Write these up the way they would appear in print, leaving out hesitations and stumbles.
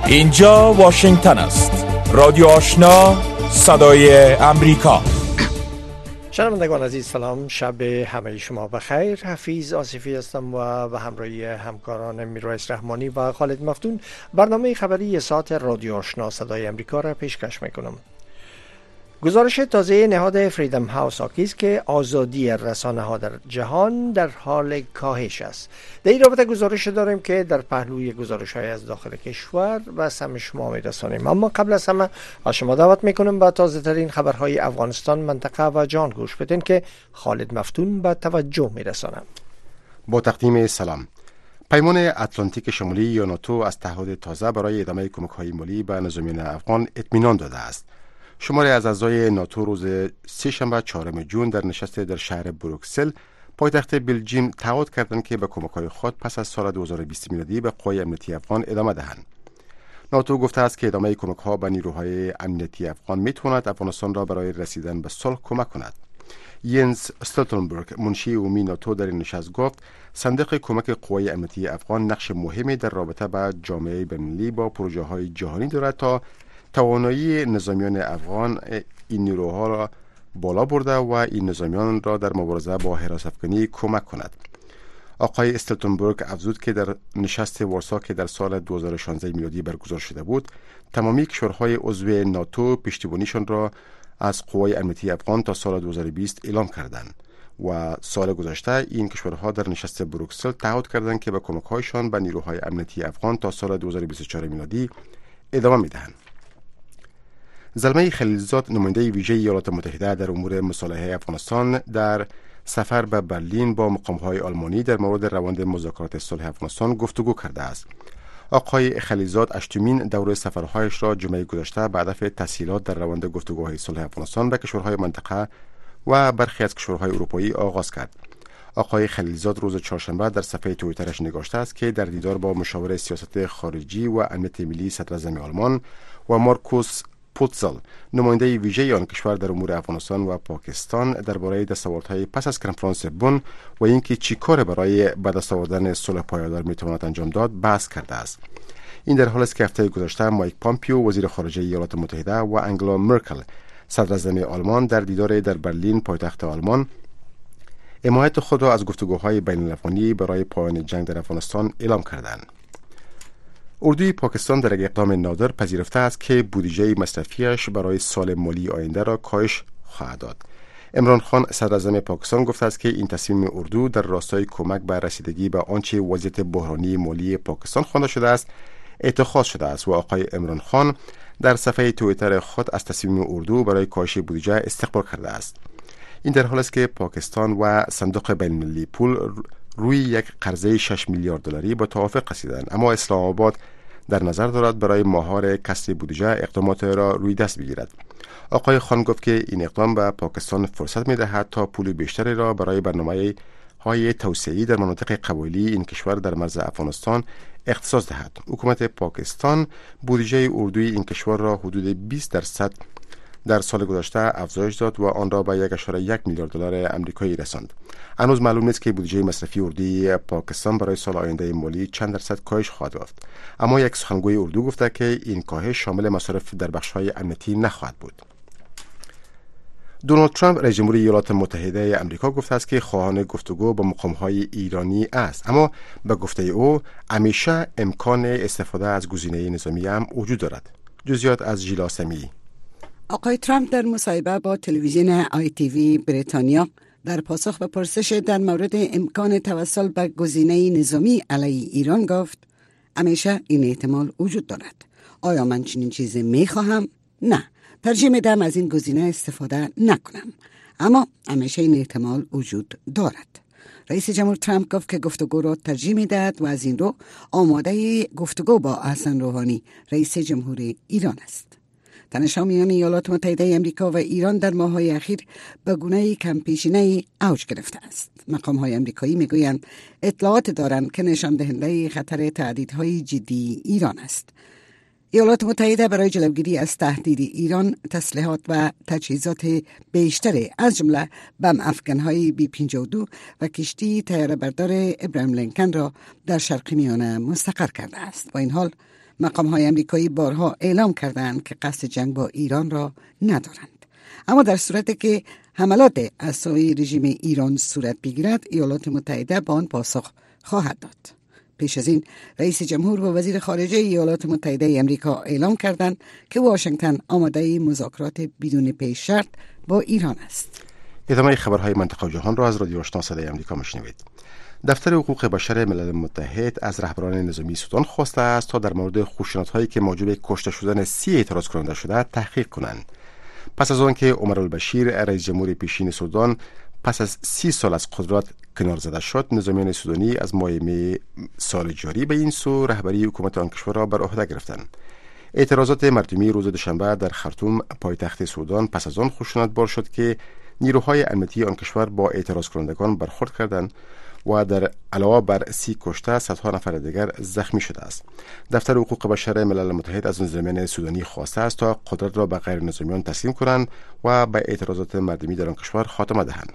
اینجا واشنگتن است. رادیو آشنا، صدای امریکا. شنوندگان عزیز سلام، شب همه شما بخیر. حفیظ آصفی هستم و به همراهی همکاران میرایس رحمانی و خالد مفتون برنامه خبری ساعت رادیو آشنا صدای امریکا را پیشکش میکنم. گزارش تازه نهاد فریدم هاوس آکیز که آزادی رسانه ها در جهان در حال کاهش است. در این رابطه گزارش داریم که در پهلوی گزارش های از داخل کشور و سم شما میرسانیم، اما قبل از همه از شما دعوت میکنم با تازه ترین خبرهای افغانستان، منطقه و جهان گوش بدین که خالد مفتون به توجه میرسانم. با تقدیم سلام. پیمان اتلانتیک شمالی یا ناتو از تعهد تازه برای ادامه کمک‌های مالی به نظامیان افغان اطمینان داده است. شماری از اعضای ناتو روز سه‌شنبه 4 جون در نشست در شهر بروکسل پایتخت بلژیم تعهد کردند که به کمک‌های خود پس از سال 2020 میلادی به قوای امنیتی افغان ادامه دهند. ناتو گفته است که ادامه کمک‌ها به نیروهای امنیتی افغان می‌تواند افغانستان را برای رسیدن به صلح کمک کند. ینس استولتنبرگ منشی عمومی ناتو در این نشست گفت صندوق کمک قوای امنیتی افغان نقش مهمی در رابطه با جامعه بین‌المللی با پروژه‌های جهانی دارد تا توانایی نظامیان افغان این نیروها را بالا برده و این نظامیان را در مبارزه با هراس‌افکنی کمک کند. آقای استولتنبرگ افزود که در نشست وارسا که در سال 2016 میلادی برگزار شده بود، تمامی کشورهای عضو ناتو پشتیبانیشان را از قوای امنیتی افغان تا سال 2020 اعلام کردند و سال گذشته این کشورها در نشست بروکسل تعهد کردند که به کمک‌هایشان به نیروهای امنیتی افغان تا سال 2024 میلادی ادامه می‌دهند. زلمه خلیلزاد نماینده ویژه ایالات متحده در امور مصالحه افغانستان در سفر به برلین با مقام‌های آلمانی در مورد روند مذاکرات صلح افغانستان گفتگو کرده است. آقای خلیلزاد اشتمین دوره سفرهایش را جمعه گذشته به هدف تسهیلات در روند گفتگوهای صلح افغانستان به کشورهای منطقه و برخی از کشورهای اروپایی آغاز کرد. آقای خلیلزاد روز چهارشنبه در صفحه توییترش نگاشته است که در دیدار با مشاور سیاست خارجی و امنیت ملی صدراعظم آلمان و مارکوس پوتزل نماینده ویژه آن کشور در امور افغانستان و پاکستان درباره دستاوردهای پس از کنفرانس بن و اینکه چی کار برای به دست آوردن صلح پایدار میتواند انجام داد بحث کرده است. این در حالی است که هفته گذشته مایک پامپیو وزیر خارجه ایالات متحده و انگلا مرکل صدراعظم آلمان در دیدار در برلین پایتخت آلمان حمایت خود را از گفتگوهای بین الافغانی برای پایان جنگ در افغانستان اعلام کردند. اردوی پاکستان در یک اقدام نادر پذیرفته است که بودجه مصرفیش برای سال مالی آینده را کاهش خواهد داد. عمران خان صدراعظم پاکستان گفته است که این تصمیم اردو در راستای کمک به رسیدگی به آنچه وضعیت بحرانی مالی پاکستان خوانده شده است اتخاذ شده است و آقای عمران خان در صفحه توییتر خود از تصمیم اردو برای کاهش بودجه استقبال کرده است. این در حالی است که پاکستان و صندوق بین‌المللی پول روی یک قرضه 6 میلیارد دلاری با توافق رسیدند، اما اسلام آباد در نظر دارد برای ماهوار کسر بودجه اقدامات را روی دست بگیرد. آقای خان گفت که این اقدام به پاکستان فرصت می‌دهد تا پول بیشتری را برای برنامه‌های توسعه‌ای در مناطق قبایلی این کشور در مرز افغانستان اختصاص دهد. حکومت پاکستان بودجه اردوی این کشور را حدود 20% در سال گذشته افزایش داد و آن را به 1.1 میلیارد دلار آمریکایی رساند. هنوز معلوم نیست که بودجه مصرفی اردوی پاکستان برای سال آینده مالی چند درصد کاهش خواهد یافت، اما یک سخنگوی اردو گفته که این کاهش شامل مصارف در بخش‌های امنیتی نخواهد بود. دونالد ترامپ رئیس جمهور ایالات متحده آمریکا گفته است که خواهان گفتگو با مقام‌های ایرانی است، اما به گفته او همیشه امکان استفاده از گزینه نظامی هم وجود دارد. جزئیات از ژیلا سمیعی. آقای ترامپ در مصاحبه با تلویزیون ITV بریتانیا در پاسخ به پرسش در مورد امکان توسل به گزینه نظامی علیه ایران گفت همیشه این احتمال وجود دارد. آیا من چنین چیزی میخواهم؟ نه. ترجیح میدم از این گزینه استفاده نکنم، اما همیشه این احتمال وجود دارد. رئیس جمهور ترامپ گفت که گفتگو را ترجیح میدهد و از این رو آماده گفتگو با حسن روحانی رئیس جمهور ایران است. تنش‌ها میان ایالات متحده آمریکا و ایران در ماه‌های اخیر به گونه‌ای کم‌پیشینه‌ای اوج گرفته است. مقام‌های آمریکایی میگویند اطلاعات دارند که نشان دهنده خطر تهدیدهای جدی ایران است. ایالات متحده برای جلوگیری از تهدید ایران تسلیحات و تجهیزات بیشتری از جمله بم افغان‌های B-52 و کشتی طیاره‌بردار ابراهیم لینکن را در شرق میانه مستقر کرده است. با این حال مقام‌های آمریکایی بارها اعلام کردند که قصد جنگ با ایران را ندارند. اما در صورتی که حملات از سوی رژیم ایران صورت بگیرد، ایالات متحده به آن پاسخ خواهد داد. پیش از این رئیس جمهور و وزیر خارجه ایالات متحده آمریکا اعلام کردند که واشنگتن آماده مذاکرات بدون پیش شرط با ایران است. ادامه خبرهای منطقه و جهان را از رادیو آشنا صدای آمریکا میشنوید. دفتر حقوق بشر ملل متحد از رهبران نظامی سودان خواسته است تا در مورد خشونت‌هایی که موجب کشته شدن 30 اعتراض کننده شده تحقیق کنند. پس از آنکه عمر البشیر رئیس جمهور پیشین سودان پس از 30 سال از قدرت کنار زده شد، نظامیان سودانی از ماه می سال جاری به این سو رهبری حکومت آن کشور را بر عهده گرفتند. اعتراضات مردمی روز دوشنبه در خرطوم پایتخت سودان پس از آن خشونت بار شد که نیروهای امنیتی آن کشور با اعتراض کنندگان برخورد کردند و در علاوه بر 30 کشته صدها نفر دیگر زخمی شده است. دفتر حقوق بشر ملل متحد از نظامیان سودانی خواسته است تا قدرت را به غیر نظامیان تسلیم کنند و به اعتراضات مردمی در آن کشور خاتمه دهند.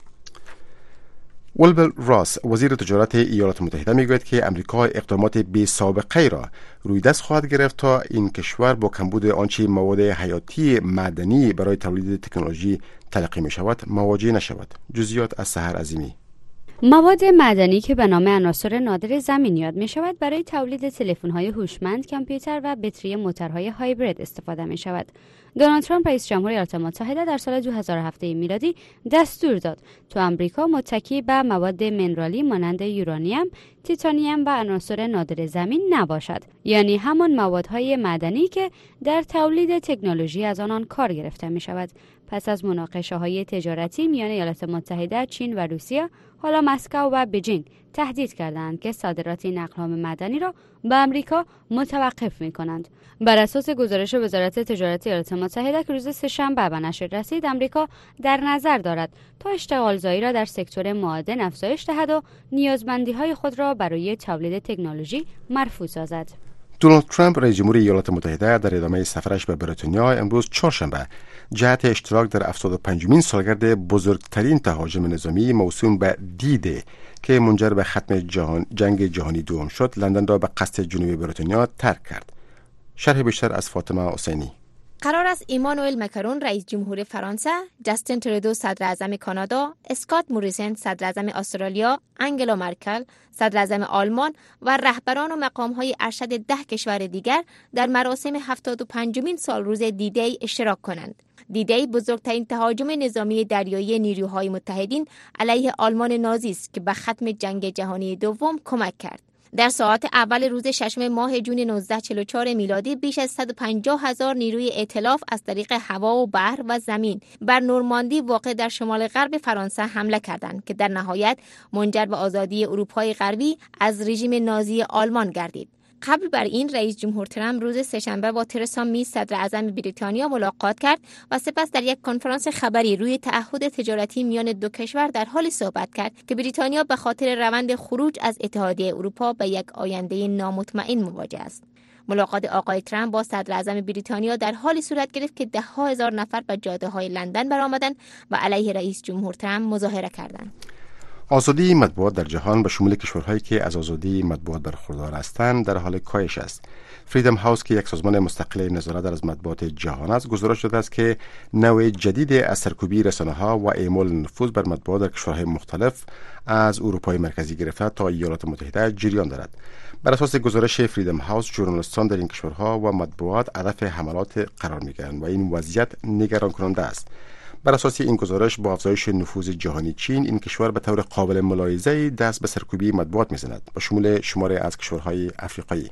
ولبر راس وزیر تجارت ایالات متحده میگوید که امریکا اقدامات بی سابقه را روی دست خواهد گرفت تا این کشور با کمبود آنچه مواد حیاتی معدنی برای تولید تکنولوژی تلقی می شود مواجه نشود. جزئیات از سحر عظیمی. مواد معدنی که به نام عناصر نادر زمین یاد می شود برای تولید تلفن‌های هوشمند، کامپیوتر و بطری موتورهای هایبرید استفاده می شود. دونالد ترامپ رئیس جمهور ایالات متحده در سال 2007 میلادی دستور داد تا آمریکا متکی به مواد منرالی مانند یورانیم، تیتانیم و عناصر نادر زمین نباشد، یعنی همان موادهای معدنی که در تولید تکنولوژی از آنان کار گرفته می شود. پس از مناقشه‌های تجارتی میان ایالات متحده، چین و روسیه، حالا مسکو و بیجینگ تهدید کردند که صادرات نقل‌هام معدنی را به آمریکا متوقف می‌کنند. بر اساس گزارش وزارت تجارت ایالات متحده که روز سه‌شنبه به نشر رسید، آمریکا در نظر دارد تا اشتغالزایی را در سکتور معادن افزایش دهد و نیازمندی‌های خود را برای تولید تکنولوژی مرفوع سازد. دونالد ترامپ رئیس جمهور ایالات متحده در ادامه سفرش به بریتانیا امروز چهارشنبه جهت اشتراک در 75مین سالگرد بزرگترین تهاجم نظامی موسوم به دی که منجر به ختم جنگ جهانی دوم شد، لندن را به قصد جنوبی بریتانیا ترک کرد. شرح بیشتر از فاطمه حسینی. قرار است ایمانوئل مکرون رئیس جمهور فرانسه، جاستین ترودو صدر اعظم کانادا، اسکات موریسن صدر اعظم استرالیا، انگلا مرکل صدر اعظم آلمان و رهبران و مقام‌های ارشد 10 کشور دیگر در مراسم 75مین سالروز دی اشتراک کنند. دی بزرگترین تهاجم نظامی دریایی نیروهای متحدین علیه آلمان نازی است که به ختم جنگ جهانی دوم کمک کرد. در ساعات اول روز ششم ماه جون 1944 میلادی بیش از 150,000 نیروی ائتلاف از طریق هوا و بحر و زمین بر نورماندی واقع در شمال غرب فرانسه حمله کردند که در نهایت منجر به آزادی اروپای غربی از رژیم نازی آلمان گردید. قبل بر این رئیس جمهور ترامپ روز سه‌شنبه با ترسا می صدر اعظم بریتانیا ملاقات کرد و سپس در یک کنفرانس خبری روی تعهد تجارتی میان دو کشور در حال صحبت کرد که بریتانیا به خاطر روند خروج از اتحادیه اروپا به یک آینده نامطمئن مواجه است. ملاقات آقای ترامپ با صدر اعظم بریتانیا در حالی صورت گرفت که 10,000 نفر به جاده‌های لندن برآمدند و علیه رئیس جمهور ترامپ مظاهره کردند. آزادی مطبوعات در جهان به شمول کشورهایی که از آزادی مطبوعات برخوردار هستند در حال کاهش است. فریدم هاوس که یک سازمان مستقل نظارت از مطبوعات جهان است، گزارش داده است که نوع جدید از سرکوبی رسانه‌ها و اعمال نفوذ بر مطبوعات در کشورهای مختلف از اروپای مرکزی گرفته تا ایالات متحده جریان دارد. بر اساس گزارش فریدم هاوس، ژورنالیستان در این کشورها و مطبوعات هدف حملات قرار می‌گیرند و این وضعیت نگران کننده است. بر اساس این گزارش، با افزایش نفوذ جهانی چین، این کشور به طور قابل ملاحظه‌ای دست به سرکوبی مطبوعات می‌زند، با شمول شماری از کشورهای افریقایی.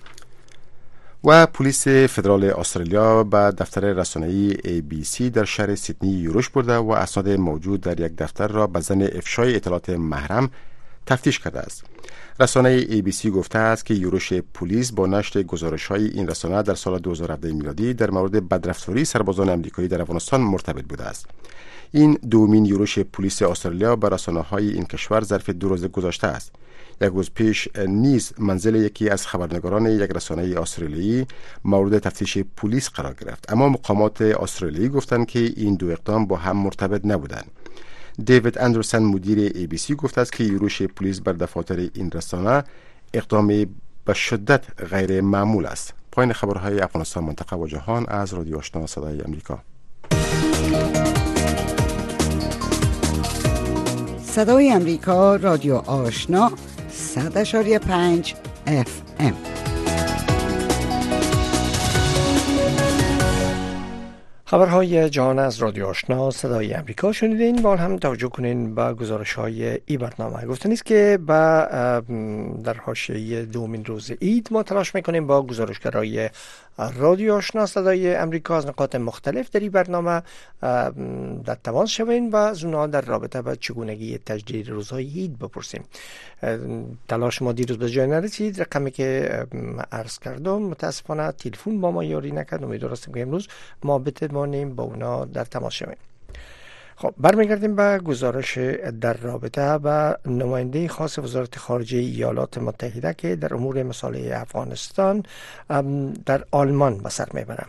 و پلیس فدرال استرالیا به دفتر رسانه‌ای ABC در شهر سیدنی یورش برده و اسناد موجود در یک دفتر را به ضمن افشای اطلاعات محرم تفتیش کرده است. رسانه ABC گفته است که یورش پلیس با نشر گزارش‌های این رسانه در سال 2017 میلادی در مورد بدرفتاری سربازان آمریکایی در افغانستان مرتبط بوده است. این دومین یورش پلیس استرالیا به رسانه‌های این کشور ظرف 2 روز گذشته است. یک روز پیش نیز منزل یکی از خبرنگاران یک رسانه استرالیایی مورد تفتیش پلیس قرار گرفت، اما مقامات استرالیایی گفتند که این دو اقدام با هم مرتبط نبودند. دیوید اندرسن مدیر ABC گفته است که یورش پلیس بر دفاتر این رسانه اقدام به شدت غیر معمول است. پایان خبرهای افغانستان، منطقه و جهان از رادیو آشنا صدای امریکا. صدای امریکا، رادیو آشنا 100.5 FM. خبرهای جهان از رادیو آشنا صدای امریکا شنیدین. با هم توجه کنین به گزارش های ای برنامه. گفتن است که در حاشیه دومین روز عید ما تلاش میکنیم با گزارشگرای رادیو آشنا صدای امریکا از نقاط مختلف در این برنامه در تماس شویم و از اونها در رابطه با چگونگی تجدید روزهای عید بپرسیم. تلاش ما دیروز به جای نرسید. رقمی که عرض کردم متاسفانه تلفن با ما یاری نکرد. امیدوار هستیم که امروز ما بتوانیم با اونا در تماس شویم. خب برمیگردیم به گزارش در رابطه با نماینده خاص وزارت خارجه ایالات متحده که در امور مصالح افغانستان در آلمان به سر میبرند.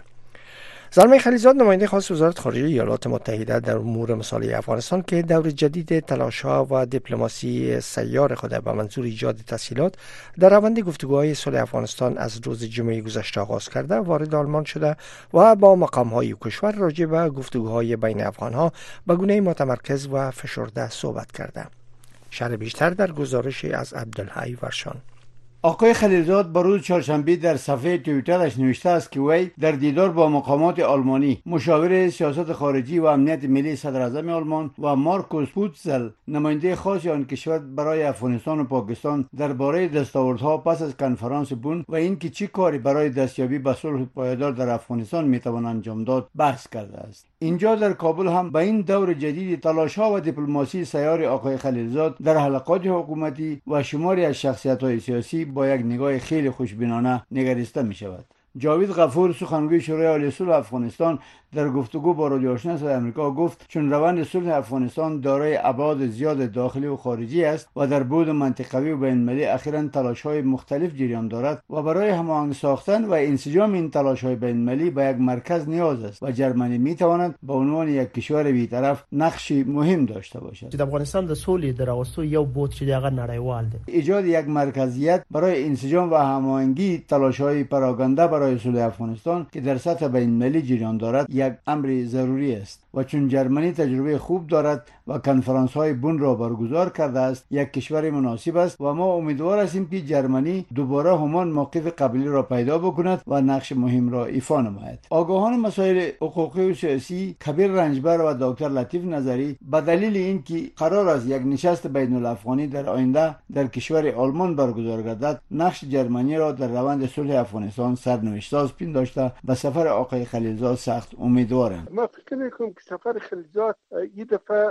زلمه خلیزاد، نماینده خاص وزارت خارجه ایالات متحده در امور مصالح افغانستان که دور جدید تلاش‌ها و دیپلماسی سیار خود به منظور ایجاد تسهیلات در روند گفتگوهای صلح افغانستان از روز جمعه گذشته آغاز کرده، وارد آلمان شده و با مقام‌های کشور راجع به گفتگوهای بین افغان‌ها به گونه متمرکز و فشرده صحبت کرده. شرح بیشتر در گزارش از عبدالحی ورشان. آقای خلیلزاد با روز چهارشنبه در صفحه توییترش نوشته است که وی در دیدار با مقامات آلمانی، مشاور سیاست خارجی و امنیت ملی صدراعظم آلمان و مارکوس پوتزل، نماینده خاص آن کشور برای افغانستان و پاکستان، درباره دستاوردها پس از کنفرانس بن و اینکه چه کاری برای دستیابی به صلح پایدار در افغانستان میتوان انجام داد بحث کرده است. اینجا در کابل هم به این دور جدید تلاش‌ها و دیپلماسی سیار آقای خلیلزاد در حلقات حکومتی و شماری از شخصیت‌های سیاسی با یک نگاه خیلی خوشبینانه نگریسته می شود. جاوید غفور، سخنگوی شورای عالی صلح افغانستان، در گفتگو با رادیو آشنا صدای امریکا گفت چون روند صلح افغانستان دارای ابعاد زیاد داخلی و خارجی است و در بعد منطقوی و بین‌المللی اخیراً تلاش‌های مختلف جریان دارد و برای هماهنگ ساختن و انسجام این تلاش‌های بین‌المللی به یک مرکز نیاز است و جرمنی می‌تواند به عنوان یک کشور بی‌طرف نقشی مهم داشته باشد. د افغانستان د سولې دراوستو یو بود چې هغه نړیوال دی. ایجاد یک مرکزیت برای انسجام و هماهنگی تلاش‌های پراکنده برای صلح افغانستان که در سطح بین‌المللی جریان دارد یک امر ضروری است و چون جرمنی تجربه خوب دارد و کنفرانس های بن را برگزار کرده است، یک کشور مناسب است و ما امیدوار هستیم که جرمنی دوباره همان موقف قبلی را پیدا بکند و نقش مهم را ایفا نماید. آگاهان مسائل حقوقی و سیاسی کبیر رنجبر و دکتر لطیف نظری به دلیل اینکه قرار است یک نشست بین الافغانی در آینده در کشور آلمان برگزار گردد، نقش جرمنی را در روند صلح افغانستان سرنوشت‌ساز پنداشته به سفر آقای خلیلزاد سخت امیدوارم. ما فکر می‌کنم که سفر خلیلزاد این دفعه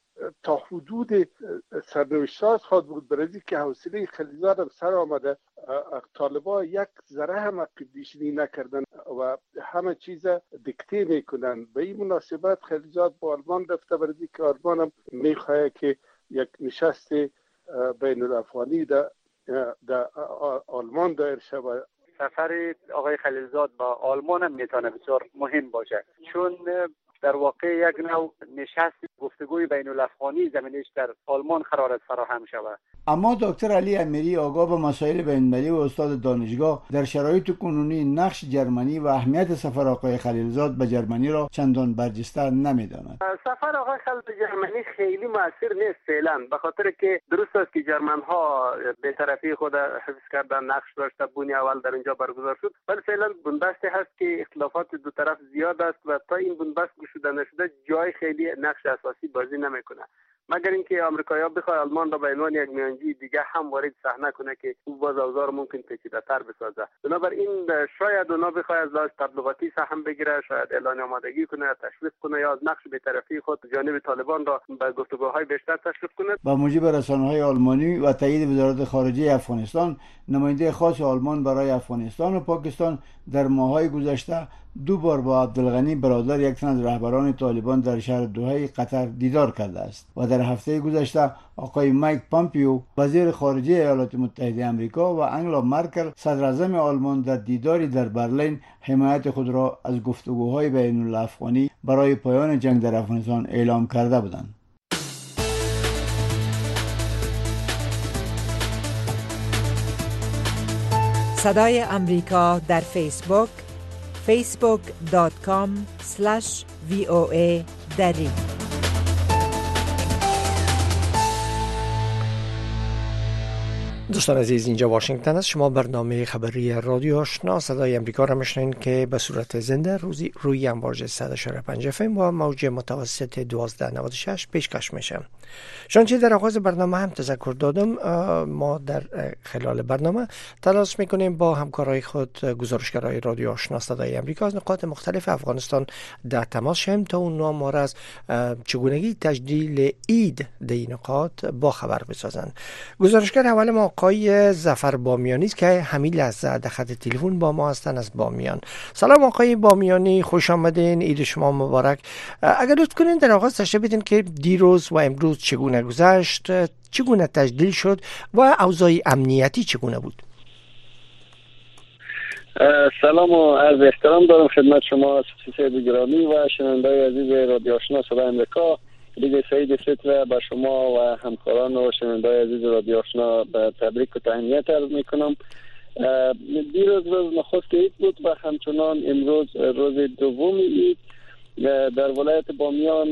تا حدود سرنوشت‌ساز خواهد بود، برای اینکه حوصله خلیلزاد هم سر آمده. طالبان یک ذره هم عقب‌نشینی نکردن و همه چیز دیکته میکنن. به این مناسبت خلیلزاد با آلمان رفته، برای اینکه آلمان هم میخواد که یک نشست بین الافغانی در آلمان دایر شود. سفر آقای خلیلزاد با آلمان هم میتونه بسیار مهم باشه، چون در واقع یک نوع نشست گفتگوی بین الافغانی زمینش در آلمان قرار است فراهم شود. اما دکتر علی امیری، آگاه به مسائل بین‌المللی و استاد دانشگاه، در شرایط کنونی نقش جرمنی و اهمیت سفر آقای خلیلزاد به جرمنی را چندان برجسته نمی‌داند. سفر آقای خلیلزاد به جرمنی خیلی مؤثر نیست فعلا، به خاطر که درست است که جرمن‌ها به طرفی خود حفظ کردن، نقش داشته، بونی اول در اینجا برگزار شد، ولی فعلا بنبستی هست که اختلافات دو طرف زیاد است و تا این بنبست گشوده نشده جای خیلی نقش اساسی بازی نمیکنه، مگر اینکه آمریکایی‌ها بخواد آلمان را به عنوان یک میانجی دیگه هم وارد صحنه کنه که او باز اوضاع ممکن پیچیده‌تر بسازه. بنابراین شاید اونا بخواد از لحاظ تبلیغاتی سهم بگیره، شاید اعلان آمادگی کنه، تشویق کنه یا از نقش بی‌طرفی خود جانب طالبان را به گفتگوهای بیشتر تشویق کنه. با موجب رسانه‌های آلمانی و تایید وزارت خارجه افغانستان، نماینده خاص آلمان برای افغانستان و پاکستان در ماه‌های گذشته دو بار با عبدالغنی برادر، یک تن از رهبران طالبان، در شهر دوحه قطر دیدار کرده است و در هفته گذشته آقای مایک پامپیو، وزیر خارجه ایالات متحده آمریکا، و انگلا مرکل، صدراعظم آلمان، در دیداری در برلین حمایت خود را از گفتگوهای بین الافغانی برای پایان جنگ در افغانستان اعلام کرده بودند. صدای امریکا در فیسبوک facebook.com/VOA دری. دوستان عزیز، اینجا واشنگتن است. شما برنامه خبری رادیو آشنا صدای امریکا را میشنین که به صورت زنده روی امواج 100.5 FM و موج متوسط 1296 پیشکش میشه. چنانچه در آغاز برنامه هم تذکر دادم، ما در خلال برنامه تلاش میکنیم با همکارای خود گزارشگرای رادیو آشنا صدای امریکا از نقاط مختلف افغانستان در تماس شیم تا اونها ما را از چگونگی تجلیل عید در این نقاط با خبر بسازند. گزارشگر اول ما آقای ظفر بامیانی است که همین لحظه در خط تلفن با ما هستند از بامیان. سلام آقای بامیانی، خوش آمدین، عید شما مبارک. اگر لطف کنین در آغاز تشریح بدین که دیروز و امروز چگونه گذشت، چگونه تجلیل شد و اوضاع امنیتی چگونه بود؟ سلام و عرض احترام دارم خدمت شما سید گرامی و شنونده‌های عزیز رادیو آشنا صدای امریکا. عید سعید فطر به شما و همکاران و شنونده‌های عزیز رادیو آشنا تبریک و تهنیت عرض میکنم. دیروز روز نخست عید بود و همچنان امروز روز دوم عید. در ولایت بامیان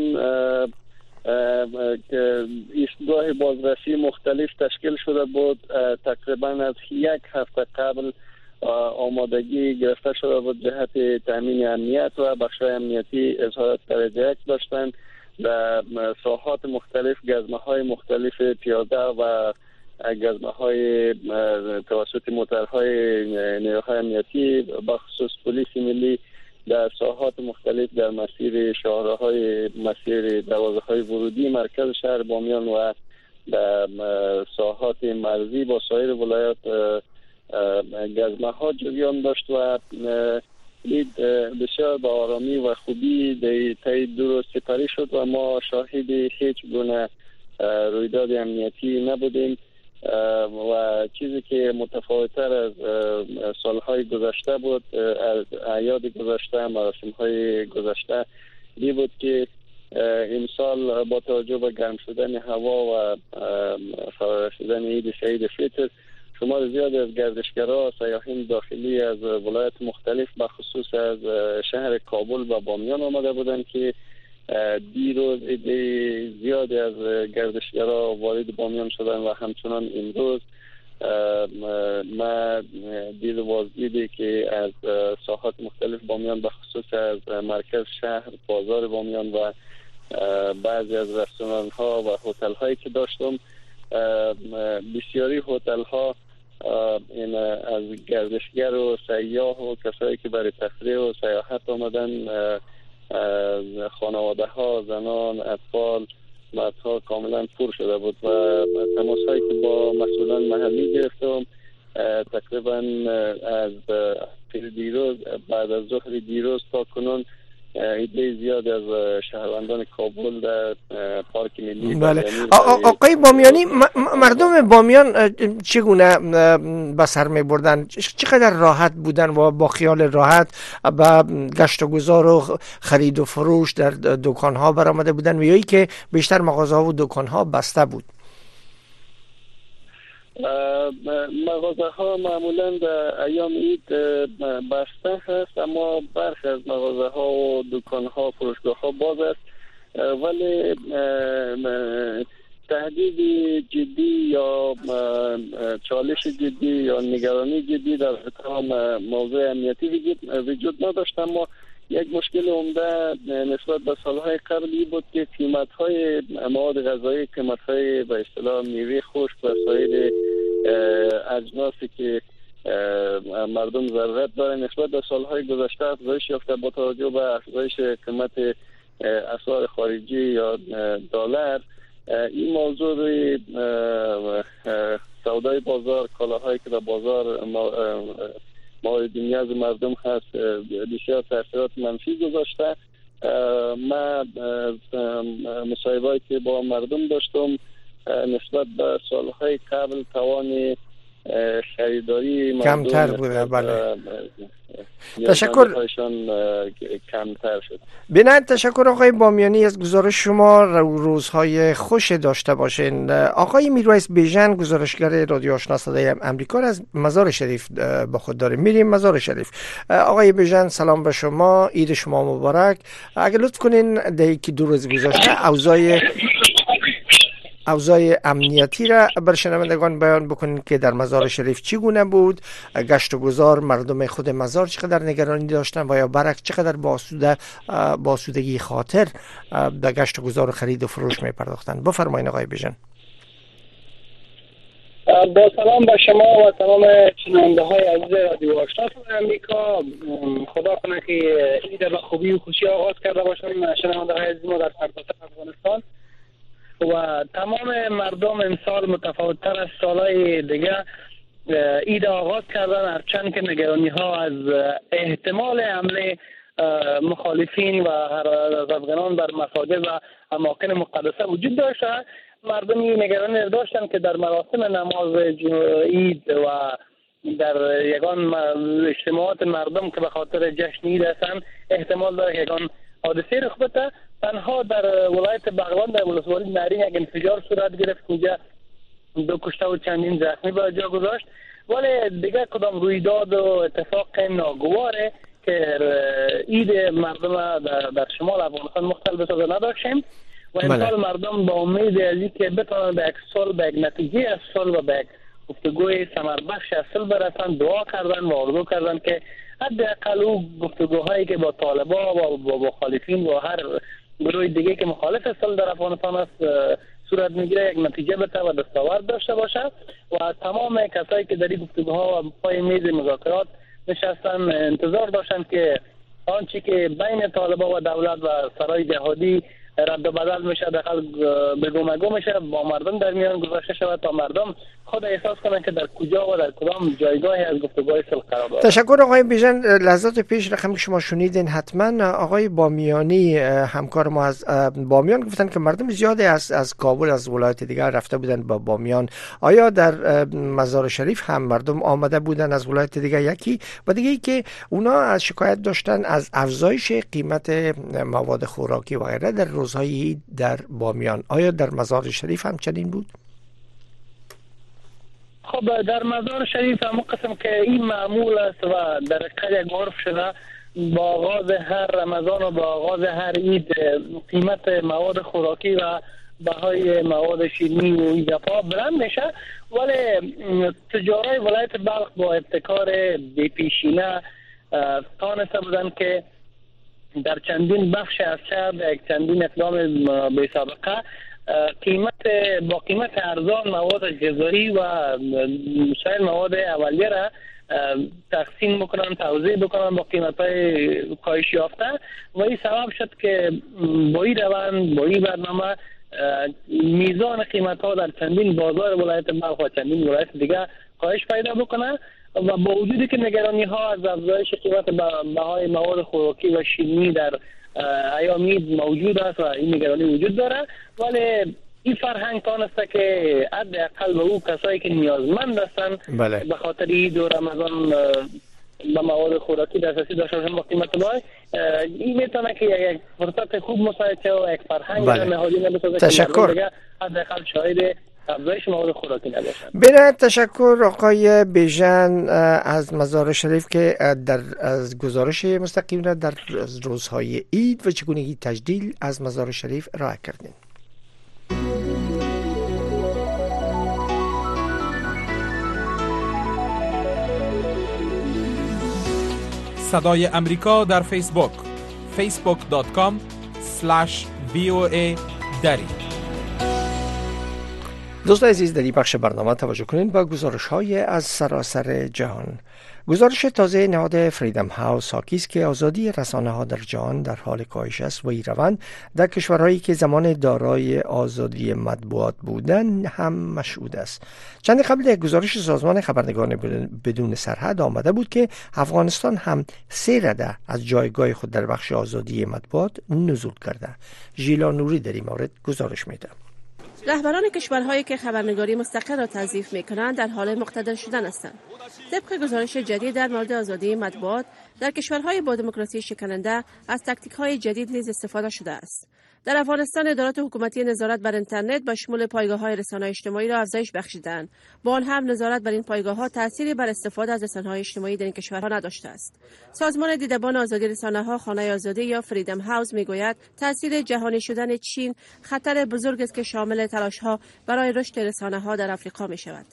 ایستگاه بازرسی مختلف تشکیل شده بود. تقریبا از یک هفته قبل آمادگی گرفته شده بود جهت تامین امنیت و بخش‌های امنیتی اظهارات درجه یک داشتند. در ساحات مختلف گزمه‌های مختلف پیاده و گزمه‌های توسط موترهای نیروهای امنیتی به خصوص پلیس ملی در ساحات مختلف در مسیر شاهراهای مسیر دروازه‌های ورودی مرکز شهر بامیان و در ساحات مرزی با سایر ولایات گزمه‌ها جریان داشت و عید بسیار با آرامی و خوبی طی 2 روز سپری شد و ما شاهد هیچ گونه رویداد امنیتی نبودیم و چیزی که متفاوت‌تر از سالهای گذشته بود، از اعیاد گذشته، مراسم‌های گذشته، این بود که امسال با توجه به گرم شدن هوا و فرارسیدن عید سعید فطر شمار زیادی از گردشگرها سیاحین داخلی از ولایت مختلف به خصوص از شهر کابل و بامیان آمده بودند که دیروز عده زیادی از گردشگرها وارد بامیان شدند و همچنان امروز ما دید بازدیدی که از ساحات مختلف بامیان به خصوص از مرکز شهر، بازار بامیان و بعضی از رستوران ها و هتل هایی که داشتم، بسیاری هتل ها این از گردشگر و سیاح و کسایی که برای تفریح و سیاحت آمدن، خانواده ها، زنان، اطفال، مردها کاملا پر شده بود و تماس هایی که با مسئولان محلی گرفتم تقریبا از دیروز بعد از ظهر دیروز تا کنون عده زیاد از شهروندان کابل در پارک ملی. بله. آقای بامیانی، مردم بامیان چگونه به سر می بردن؟ چقدر راحت بودن و با خیال راحت به گشت و گذار و خرید و فروش در دکان ها برآمده بودن و یا که بیشتر مغازه ها و دکان ها بسته بود؟ مغازه ها معمولا در ایام عید بسته هست، اما برخی از مغازه ها و دکان ها، فروشگاه ها باز است، ولی تهدید جدی یا چالش جدی یا نگرانی جدی در تمام موضوع امنیتی وجود نداشت. اما یک مشکل عمده نسبت به سالهای قبلی بود که قیمت‌های مواد غذایی، قیمت‌های به اصطلاح میوه خشک و سایر اجناسی که مردم ضرورت دارند نسبت به سالهای گذشته افزایش یافته با توجه به افزایش قیمت اسعار خارجی یا دلار. این موضوع روی سودای بازار، کالاهایی که در بازار مورد نیاز مردم هست بسیار تاثیرات منفی گذاشته. ما مصاحبه‌ای که با مردم داشتم نسبت به سالهای قبل توان خریداری کمتر بوده. بله. تشکر. کمتر شد. بنابراین تشکر آقای بامیانی. از گزارش شما روزهای خوش داشته باشین. آقای میرویس بیژن، گزارشگر رادیو آشنا صدای امریکا، از مزار شریف با خود داریم. میریم مزار شریف. آقای بیژن سلام به شما، عید شما مبارک. اگه لطف کنین در یکی دو روز گذشته اوضاع امنیتی را بر شنوندگان بیان بکنین که در مزار شریف چگونه بود، گشت و گذار مردم خود مزار چقدر نگرانی داشتن و یا برعکس چقدر با آسودگی خاطر به گشت و گذار و خرید و فروش می پرداختن. بفرمایید آقای بیژن. با سلام به شما و تمام شنونده های عزیز رادیو آشنا صدای امریکا. خدا کنه که عید به خوبی و خوشی آغاز کرده باشیم شنونده های عزیز ما در سرتاسر افغانستان و تمام مردم امسال متفاوت‌تر از سالهای دیگه عید آغاز کردن، هرچند که نگرانی ها از احتمال حمله مخالفین و افغانان بر مساجد و اماکن مقدسه وجود داشته. مردمی نگرانی داشتن که در مراسم نماز عید و در یگان اجتماعات مردم که به خاطر جشن عید هستند احتمال داره که یگان حادثه رخ بده. تنها در ولایت بغلان در ولسوالی نارنج یک انفجار صورت گرفت، اونجا 2 کشته و چندین زخمی به جا گذاشت، ولی دیگه کدام رویداد و اتفاق ناگواره که عید مردم در شمال افغانستان مختل بسازه نداشتیم و امسال مردم با امید از اینکه بتونن به یک صلح، به یک نتیجه از صلح و به یک گفتگوی ثمربخش از صلح برسن دعا کردن و آرزو کردن که حداقل او گفتگوهایی که با طالبا و با مخالفین و هر گروه دیگه که مخالف صلح در افغانستان است صورت میگیره یک نتیجه بده و دستاورد داشته باشه و تمام کسایی که در این گفتگوها و پای میز مذاکرات نشستن انتظار داشتن که آنچه که بین طالبا و دولت و سرای جهادی رد و بدل میشه، داخل بگو میشه، با مردم در میان گذاشته شود تا مردم خود احساس کنن که در کجا و در کدام جایگاهی از گفتگوهای صلح قرار دارند. تشکر آقای بیژن. لحظات پیش رقم که شما شنیدین حتما آقای بامیانی همکار ما از بامیان گفتن که مردم زیادی از کابل از ولایت دیگر رفته بودن با بامیان. آیا در مزار شریف هم مردم آمده بودن از ولایت دیگر؟ یکی و دیگه ای که اونا از شکایت داشتن از افزایش قیمت مواد خوراکی و غیره در روزهای در بامیان. آیا در مزار شریف هم چنین بود؟ خب در مزار شریف هم قسم که این معمول است و در یک عرف شده با آغاز هر رمضان و با آغاز هر عید قیمت مواد خوراکی و بهای مواد شیرینی و ایزاپا بلند میشه، ولی تجارای ولایت بلخ با ابتکار بی‌پیشینه تانسته بودن که در چندین بخش از شهر یک چندین اقدام بی سابقه با قیمت ارزان مواد غذایی و سایر مواد اولیه را تقسیم بکنن، توزیع بکنن با قیمت‌های کاهش یافته و این سبب شد که با این روند، با این برنامه میزان قیمت‌ها در چندین بازار ولایت بلخ و چندین ولایت دیگه کاهش پیدا بکنه و با وجودی که نگرانی‌ها از افزایش قیمت بهای مواد خوراکی و شیرینی در ایام عید موجود است و این نگرانی وجود داره، ولی این فرهنگ تانسته که حداقل به او کسایی که نیازمند هستن به خاطر عید و رمضان به مواد خوراکی دسترسی داشته باشن با قیمت بالای، این میتونه که یک فرصت خوب مساعد شه و یک فرهنگ نهادی بسازه. تشکر. که حداقل شاهد افزایش مواد خوراکی نباشن. بله تشکر آقای بیژن از مزار شریف که از گزارش مستقیم را در روزهای عید و چگونگی تجلیل از مزار شریف ارائه کردین. صدای امریکا در فیسبوک facebook.com/VOA دری. دوستان عزیز، در این بخش برنامه توجه کنید با گزارش‌های از سراسر جهان. گزارش تازه نهاد فریدم هاوس حاکی است که آزادی رسانه‌ها در جهان در حال کاهش است و این روند در کشورهایی که زمان دارای آزادی مطبوعات بودند هم مشهود است. چند قبل یک گزارش سازمان خبرنگاران بدون سرحد آمده بود که افغانستان هم 3 رده از جایگاه خود در بخش آزادی مطبوعات نزول کرده. ژیلا نوری در این مورد گزارش میده. رهبران کشورهایی که خبرنگاری مستقل را توظیف می‌کنند در حال مقتدر شدن هستند. طبق گزارش جدید در مورد آزادی مطبوعات در کشورهای با دموکراسی شکننده از تاکتیک‌های جدید نیز استفاده شده است. در افغانستان ادارات حکومتی نظارت بر اینترنت به شمول پایگاه‌های رسانه‌های اجتماعی را افزایش بخشیدند. با آن هم نظارت بر این پایگاه‌ها تأثیری بر استفاده از رسانه‌های اجتماعی در این کشورها نداشته است. سازمان دیدبان آزادی رسانه‌ها خانه آزادی یا فریدم هاوس میگوید تأثیر جهانی شدن چین خطر بزرگ است که شامل تلاش‌ها برای رشد رسانه‌ها در آفریقا می‌شود.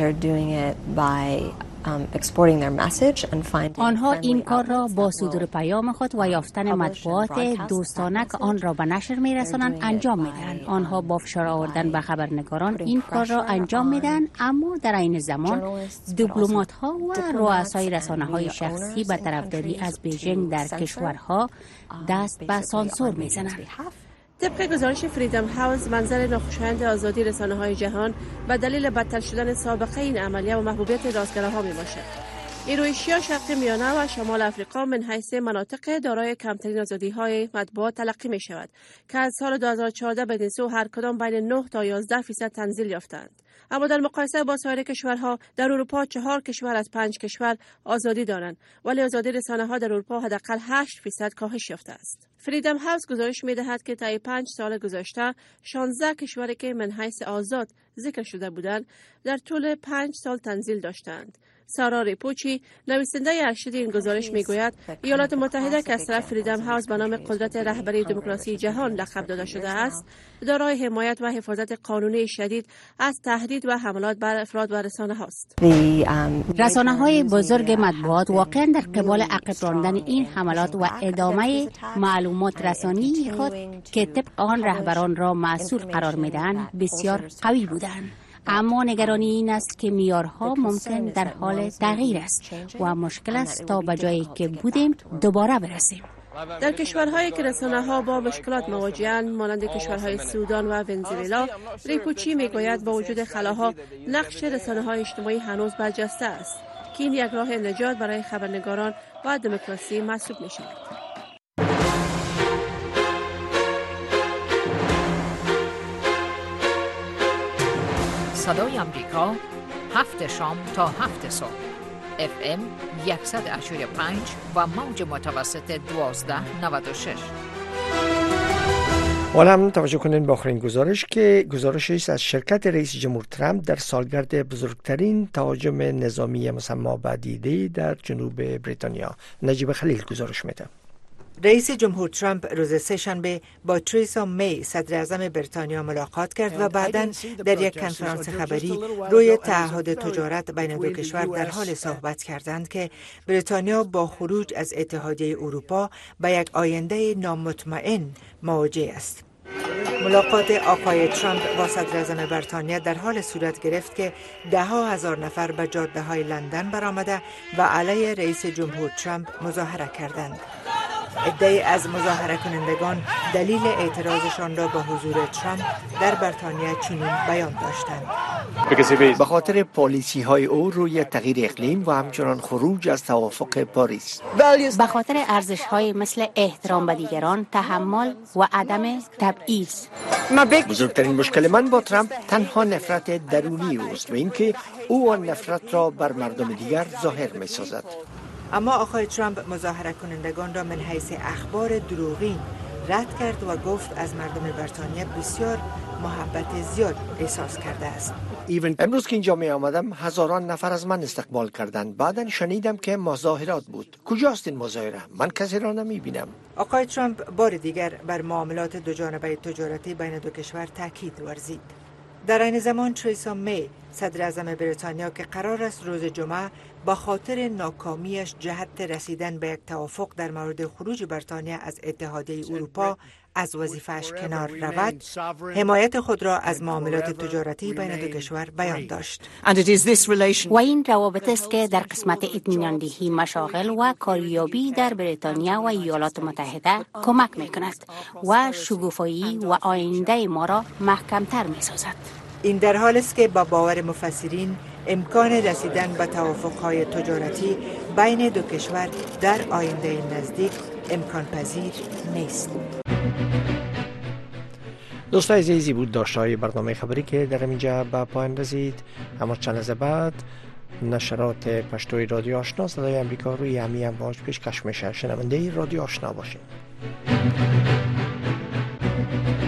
آنها این کار را با صدور پیام خود و یافتن مطبوعات دوستانه که آن را به نشر می‌رسانند انجام می‌دهند. آنها با فشار آوردن به خبرنگاران این کار را انجام می‌دهند، اما در عین زمان دیپلمات‌ها و رؤسای رسانه‌های شخصی به طرفداری از بیژینگ در کشورها دست به سانسور می‌زنند. طبق گزارش فریدم هاوس منظر ناخوشایند آزادی رسانه‌های جهان به دلیل بدتر شدن سابقه این عملیه و محبوبیت راستگراها میباشد. ایروئیشیا، شرق میانه و شمال افریقا من حیث مناطق دارای کمترین آزادی‌های مطبوعات تلقی می‌شود که از سال 2014 بدین سو هر کدام بین 9 تا 11% تنزل یافتند. اما در مقایسه با سایر کشورها در اروپا 4 کشور از 5 کشور آزادی دارند، ولی آزادی رسانه‌ها در اروپا حداقل 8% کاهش یافته است. فریدم هاوس گزارش می‌دهد که طی 5 سال گذشته 16 کشوری که من حیث آزاد ذکر شده بودند در طول 5 سال تنزل داشتند. سارا ریپوچی نویسنده ارشد این گزارش میگوید ایالات متحده که از طرف فریدم هاوس به نام قدرت رهبری دموکراسی جهان لقب داده شده است، دارای حمایت و حفاظت قانونی شدید از تهدید و حملات بر افراد و رسانه هاست. رسانه‌های بزرگ مطبوعات واقعا در قبال عقب راندن این حملات و ادامه معلومات رسانی خود که طبق آن رهبران را مسئول قرار میدهند بسیار قوی بودند. اما نگرانی این است که معیارها ممکن در حال تغییر است و مشکل است تا به جایی که بودیم دوباره برسیم. در کشورهایی که رسانه‌ها با مشکلات مواجه‌اند مانند کشورهای سودان و ونزوئلا، ریپوچی میگوید با وجود خلاها نقش رسانه‌های اجتماعی هنوز برجسته است که این یک راه نجات برای خبرنگاران و دموکراسی محسوب می‌شود. صدای آمریکا 7 شام تا 7 صبح FM 100.5 و موج متوسط 1296. حالا هم توجه کنین با آخرین گزارش که گزارشی است از شرکت رئیس جمهور ترامپ در سالگرد بزرگترین تهاجم نظامی مسمى به دیده در جنوب بریتانیا. نجیب خلیل گزارش میده. رئیس جمهور ترامپ روز سه‌شنبه با تریسا می صدر اعظم بریتانیا ملاقات کرد و بعداً در یک کنفرانس خبری روی تعهد تجارت بین دو کشور در حال صحبت کردند که بریتانیا با خروج از اتحادیه اروپا به یک آینده نامطمئن مواجه است. ملاقات آقای ترامپ با صدر اعظم بریتانیا در حال صورت گرفت که ده‌ها هزار نفر به جاده‌های لندن برآمده و علیه رئیس جمهور ترامپ مظاهره کردند. عده‌ای از مظاهره کنندگان دلیل اعتراضشان را با حضور ترامپ در بریتانیا چنین بیان داشتند: به خاطر پالیسی های او روی تغییر اقلیم و همچنان خروج از توافق پاریس، به خاطر ارزش های مثل احترام به دیگران، تحمل و عدم تبعیض. بزرگترین مشکل من با ترامپ تنها نفرت درونی اوست و اینکه او آن نفرت را بر مردم دیگر ظاهر می سازد. اما آقای ترامپ مظاهره کنندگان را من حیث اخبار دروغین رد کرد و گفت از مردم بریتانیا بسیار محبت زیاد احساس کرده است. امروز که اینجا می آمدم هزاران نفر از من استقبال کردند. بعداً شنیدم که مظاهرات بود. کجاست این مظاهره؟ من کسی را نمی بینم. آقای ترامپ بار دیگر بر معاملات دوجانبه تجارتی بین دو کشور تاکید ورزید. در این زمان تریسا می صدر اعظم بریتانیا که قرار است روز جمعه با خاطر ناکامیش جهت رسیدن به یک توافق در مورد خروج بریتانیا از اتحادیه اروپا از وظیفه‌اش کنار رود، حمایت خود را از معاملات تجارتی بین دو کشور بیان داشت. و این روابط است که در قسمت اطمیناندهی مشاغل و کاریابی در بریتانیا و ایالات متحده کمک می‌کند و شگوفایی و آینده ما را محکم‌تر می‌سازد. این در حالی است که با باور مفسرین امکان رسیدن به توافق‌های تجارتی بین دو کشور در آینده نزدیک امکان پذیر نیست. دوستای عزیزی بود داشتهای برنامه خبری که در اینجا به پایان رسید. اما چند لحظه بعد نشرات پشتوی رادیو آشنا صدای امریکا روی همی امواج پیشکش میشه. شنونده رادیو آشنا باشید.